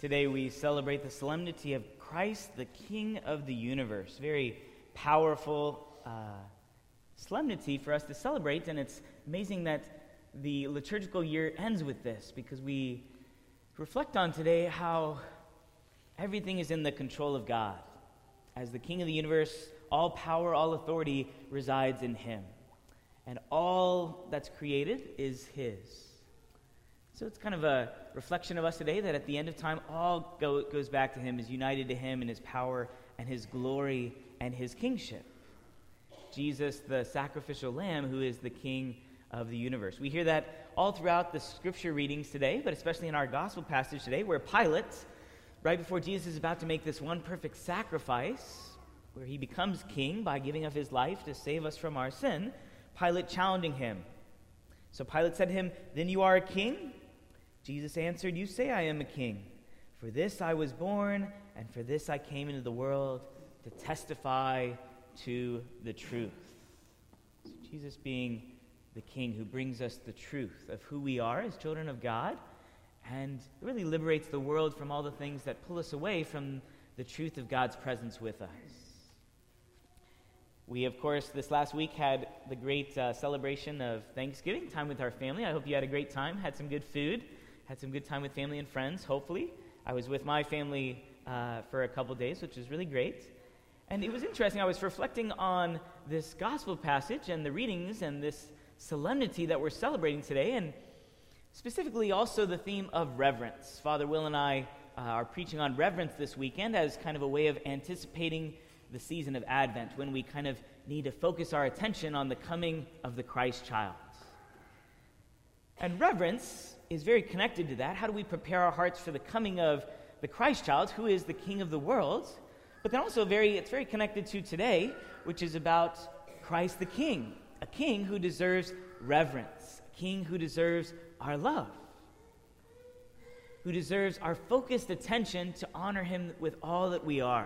Today we celebrate the solemnity of Christ, the King of the universe. Very powerful solemnity for us to celebrate, and it's amazing that the liturgical year ends with this, because we reflect on today how everything is in the control of God. As the King of the universe, all power, all authority resides in him, and all that's created is his. So it's kind of a reflection of us today that at the end of time, all goes back to him, is united to him in his power and his glory and his kingship. Jesus, the sacrificial lamb, who is the King of the universe. We hear that all throughout the scripture readings today, but especially in our gospel passage today, where Pilate, right before Jesus is about to make this one perfect sacrifice, where he becomes king by giving of his life to save us from our sin, Pilate challenging him. So Pilate said to him, "Then you are a king?" Jesus answered, "You say I am a king. For this I was born, and for this I came into the world, to testify to the truth." So Jesus being the king who brings us the truth of who we are as children of God, and really liberates the world from all the things that pull us away from the truth of God's presence with us. We, of course, this last week had the great celebration of Thanksgiving, time with our family. I hope you had a great time, had some good food, had some good time with family and friends, hopefully. I was with my family for a couple days, which was really great. And it was interesting. I was reflecting on this gospel passage and the readings and this solemnity that we're celebrating today, and specifically also the theme of reverence. Father Will and I are preaching on reverence this weekend as kind of a way of anticipating the season of Advent, when we kind of need to focus our attention on the coming of the Christ child. And reverence is very connected to that. How do we prepare our hearts for the coming of the Christ child, who is the King of the world? But then also it's very connected to today, which is about Christ the King, a king who deserves reverence, a king who deserves our love, who deserves our focused attention to honor him with all that we are.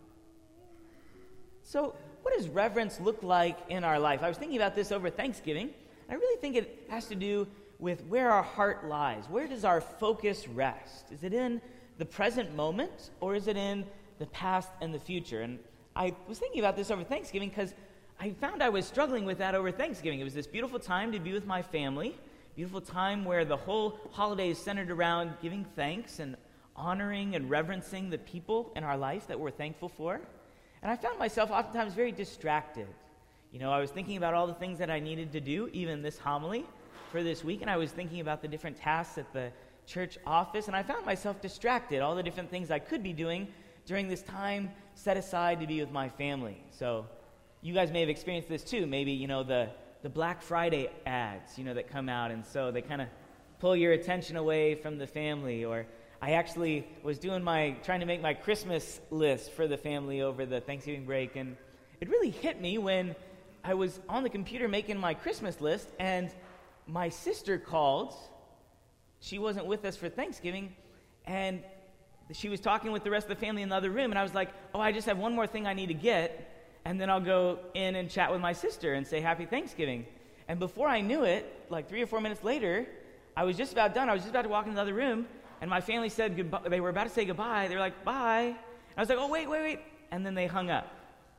So what does reverence look like in our life? I was thinking about this over Thanksgiving. I really think it has to do with where our heart lies. Where does our focus rest? Is it in the present moment, or is it in the past and the future? And I was thinking about this over Thanksgiving because I found I was struggling with that over Thanksgiving. It was this beautiful time to be with my family, beautiful time where the whole holiday is centered around giving thanks and honoring and reverencing the people in our life that we're thankful for. And I found myself oftentimes very distracted. I was thinking about all the things that I needed to do, even this homily for this week, and I was thinking about the different tasks at the church office, and I found myself distracted, all the different things I could be doing during this time set aside to be with my family. So you guys may have experienced this too. Maybe, the Black Friday ads, that come out, and so they kind of pull your attention away from the family. Or I actually was trying to make my Christmas list for the family over the Thanksgiving break, and it really hit me when I was on the computer making my Christmas list, and my sister called. She wasn't with us for Thanksgiving, and she was talking with the rest of the family in the other room, and I was like, I just have one more thing I need to get, and then I'll go in and chat with my sister and say Happy Thanksgiving. And before I knew it, like 3 or 4 minutes later, I was just about done. I was just about to walk into the other room, and my family said goodbye. They were about to say goodbye. They were like, "Bye." And I was like, wait. And then they hung up.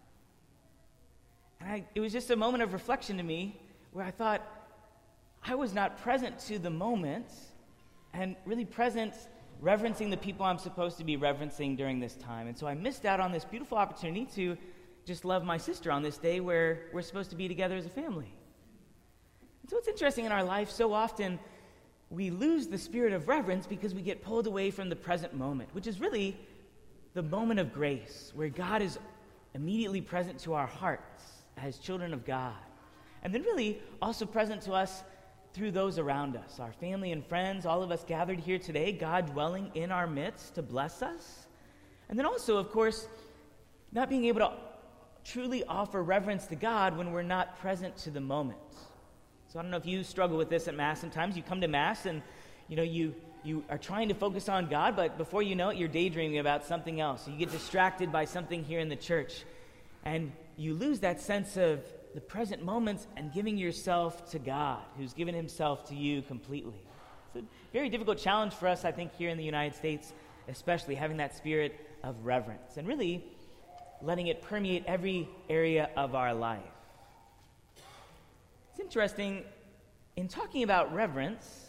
And it was just a moment of reflection to me where I thought I was not present to the moment and really present reverencing the people I'm supposed to be reverencing during this time. And so I missed out on this beautiful opportunity to just love my sister on this day where we're supposed to be together as a family. And so it's interesting in our life, so often we lose the spirit of reverence because we get pulled away from the present moment, which is really the moment of grace, where God is immediately present to our hearts as children of God. And then really also present to us through those around us, our family and friends, all of us gathered here today, God dwelling in our midst to bless us. And then also, of course, not being able to truly offer reverence to God when we're not present to the moment. So I don't know if you struggle with this at Mass. Sometimes you come to Mass and you are trying to focus on God, but before you know it, you're daydreaming about something else. You get distracted by something here in the church, and you lose that sense of the present moments and giving yourself to God, who's given himself to you completely. It's a very difficult challenge for us, I think, here in the United States especially having that spirit of reverence and really letting it permeate every area of our life. It's interesting, in talking about reverence,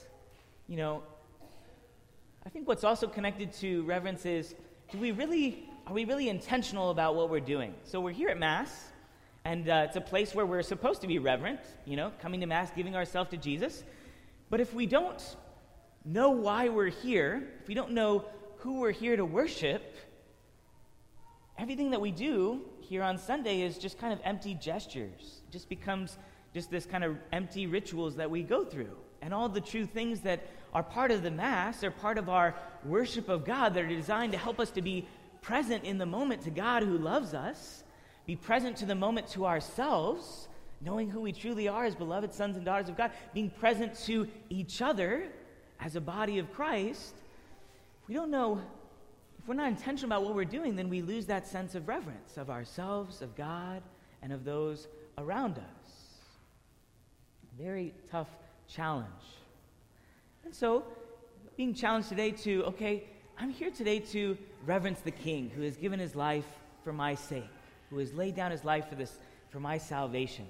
I think what's also connected to reverence is, are we really intentional about what we're doing? So we're here at Mass, and it's a place where we're supposed to be reverent, coming to Mass, giving ourselves to Jesus. But if we don't know why we're here, if we don't know who we're here to worship, everything that we do here on Sunday is just kind of empty gestures. It just becomes just this kind of empty rituals that we go through. And all the true things that are part of the Mass are part of our worship of God that are designed to help us to be present in the moment to God who loves us, be present to the moment to ourselves, knowing who we truly are as beloved sons and daughters of God, being present to each other as a body of Christ. If we don't know, if we're not intentional about what we're doing, then we lose that sense of reverence of ourselves, of God, and of those around us. Very tough challenge. And so, being challenged today to, I'm here today to reverence the King who has given his life for my sake, who has laid down his life for my salvation.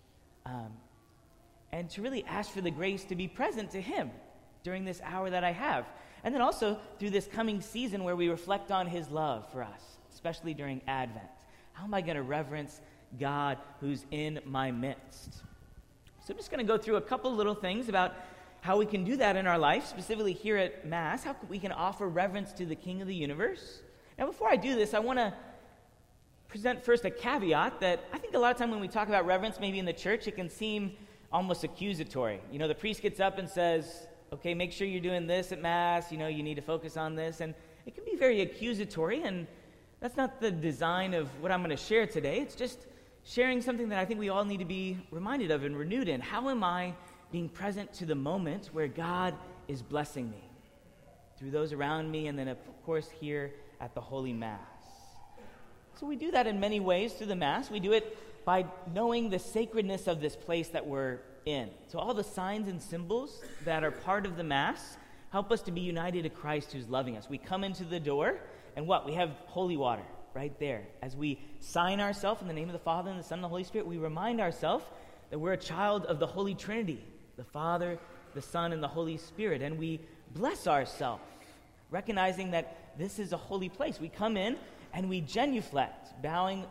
And to really ask for the grace to be present to him during this hour that I have. And then also through this coming season where we reflect on his love for us, especially during Advent. How am I going to reverence God who's in my midst? So I'm just going to go through a couple little things about how we can do that in our life, specifically here at Mass, how we can offer reverence to the King of the universe. Now, before I do this, I want to present first a caveat that I think a lot of time when we talk about reverence, maybe in the church, it can seem almost accusatory. The priest gets up and says, okay, make sure you're doing this at Mass, you need to focus on this, and it can be very accusatory, and that's not the design of what I'm going to share today. It's just sharing something that I think we all need to be reminded of and renewed in. How am I being present to the moment where God is blessing me through those around me, and then, of course, here at the Holy Mass? So we do that in many ways through the Mass. We do it by knowing the sacredness of this place that we're in. So all the signs and symbols that are part of the Mass help us to be united to Christ who's loving us. We come into the door, and we have holy water right there. As we sign ourselves in the name of the Father, and the Son, and the Holy Spirit, we remind ourselves that we're a child of the Holy Trinity, the Father, the Son, and the Holy Spirit, and we bless ourselves, recognizing that this is a holy place. We come in and we genuflect, bowing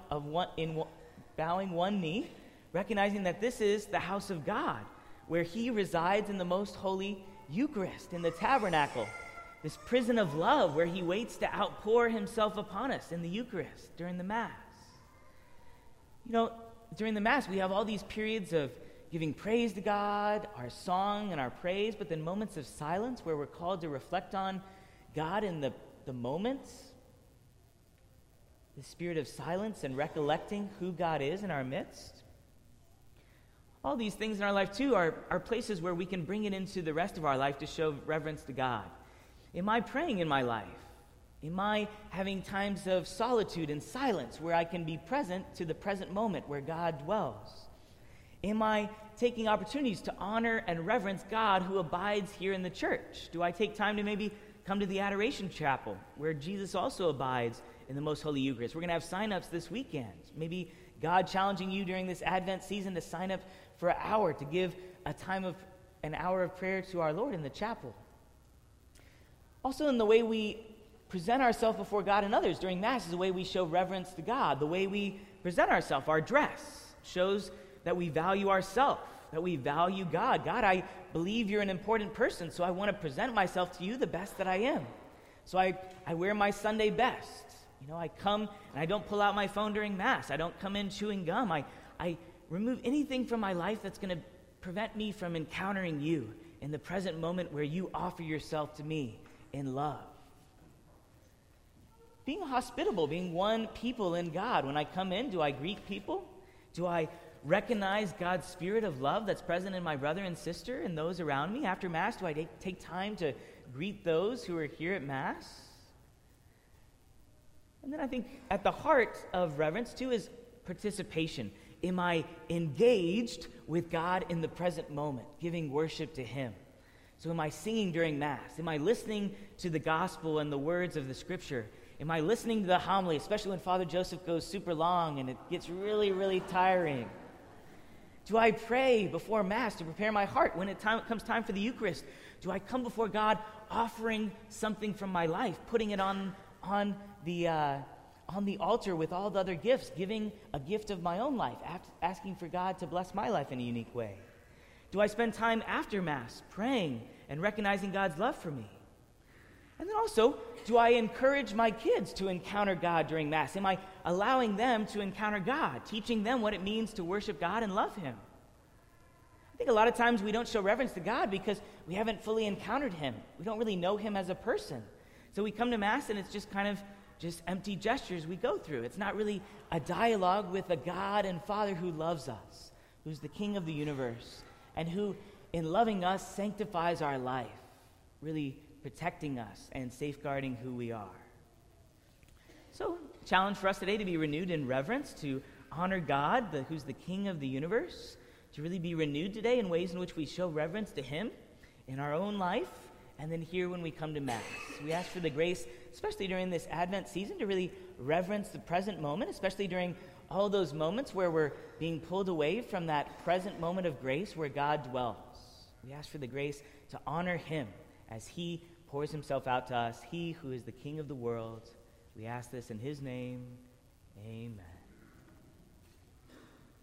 one knee, recognizing that this is the house of God, where he resides in the most holy Eucharist, in the tabernacle, this prison of love where he waits to outpour himself upon us in the Eucharist during the Mass. During the Mass, we have all these periods of giving praise to God, our song and our praise, but then moments of silence where we're called to reflect on God in the moments, the spirit of silence and recollecting who God is in our midst. All these things in our life, too, are places where we can bring it into the rest of our life to show reverence to God. Am I praying in my life? Am I having times of solitude and silence where I can be present to the present moment where God dwells? Am I taking opportunities to honor and reverence God who abides here in the church? Do I take time to maybe come to the Adoration Chapel where Jesus also abides in the Most Holy Eucharist? We're going to have sign-ups this weekend. Maybe God challenging you during this Advent season to sign up for an hour to give an hour of prayer to our Lord in the chapel. Also, in the way we present ourselves before God and others during Mass is the way we show reverence to God. The way we present ourselves, our dress, shows that we value ourselves, that we value God. God, I believe you're an important person, so I want to present myself to you the best that I am. So I wear my Sunday best. I come and I don't pull out my phone during Mass. I don't come in chewing gum. I remove anything from my life that's going to prevent me from encountering you in the present moment where you offer yourself to me in love. Being hospitable, being one people in God. When I come in, do I greet people? Do I recognize God's spirit of love that's present in my brother and sister and those around me? After Mass, do I take time to greet those who are here at Mass? And then I think at the heart of reverence, too, is participation. Am I engaged with God in the present moment, giving worship to him? So am I singing during Mass? Am I listening to the gospel and the words of the Scripture? Am I listening to the homily, especially when Father Joseph goes super long and it gets really, really tiring? Do I pray before Mass to prepare my heart when it comes time for the Eucharist? Do I come before God offering something from my life, putting it on the altar with all the other gifts, giving a gift of my own life, asking for God to bless my life in a unique way? Do I spend time after Mass praying and recognizing God's love for me? And then also, do I encourage my kids to encounter God during Mass? Am I allowing them to encounter God, teaching them what it means to worship God and love Him? I think a lot of times we don't show reverence to God because we haven't fully encountered Him. We don't really know Him as a person. So we come to Mass and it's just kind of just empty gestures we go through. It's not really a dialogue with a God and Father who loves us, who's the King of the universe, and who, in loving us, sanctifies our life, really protecting us and safeguarding who we are. So, challenge for us today to be renewed in reverence, to honor God, who's the King of the universe, to really be renewed today in ways in which we show reverence to Him in our own life, and then here when we come to Mass. We ask for the grace, especially during this Advent season, to really reverence the present moment, especially during all those moments where we're being pulled away from that present moment of grace where God dwells. We ask for the grace to honor Him as He pours Himself out to us, He who is the King of the world. We ask this in His name. Amen.